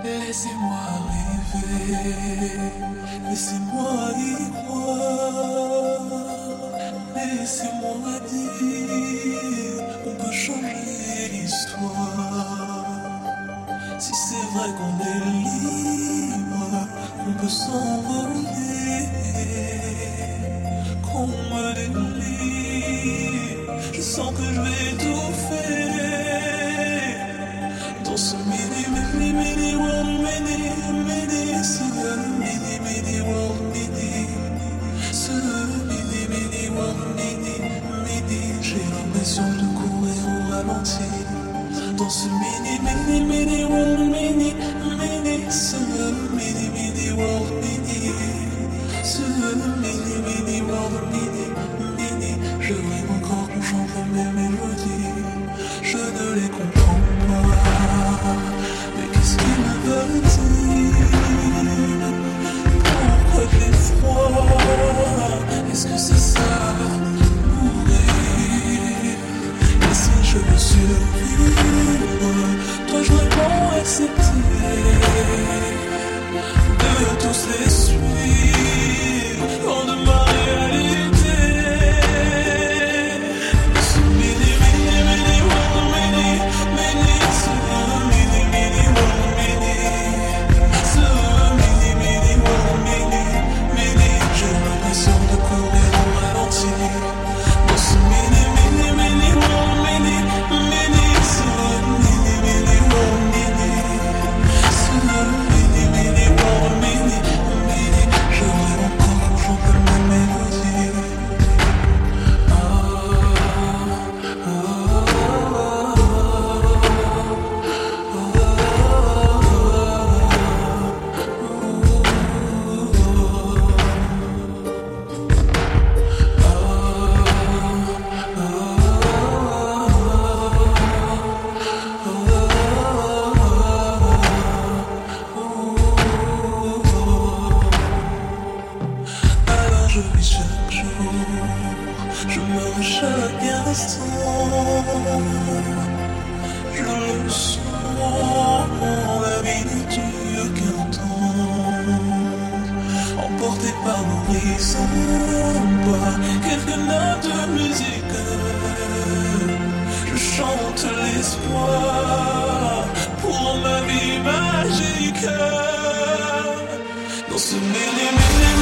Laissez-moi rêver, laissez-moi y croire, laissez-moi dire qu'on peut changer l'histoire. Si c'est vrai qu'on est libre, qu'on peut s'envoler, qu'on me délivre, je sens que je vais étouffer dans ce mini world, mini, ce mini world, mini, ce mini world, mini, j'ai l'impression de courir au ralenti dans ce mini world, mini, ce mini world, mini, ce mini world, mini, je rêve encore qu'on chante mes mélodies, je ne les comprends pas. Mais qu'est-ce qu'ils me veulent dire? Pourquoi j'ai froid? Est-ce que c'est ça, mourir? Et si je veux survivre, dois-je vraiment accepter de tous les suivre hors de ma réalité? Ce mini world, mini, ce mini world, mini, ce mini world, mini, j'ai l'impression de courir au ralenti dans ce mini world, mini, ce mini world, mini, ce mini world, mini, je rêve encore quand j'entends mes mélodies. Alors je vis chaque jour, je meurs chaque instant, je le sens, la vie n'est dure qu'un temps, emporté par l'horizon, par quelques notes de musique, je chante l'espoir pour ma vie magique, dans ce mini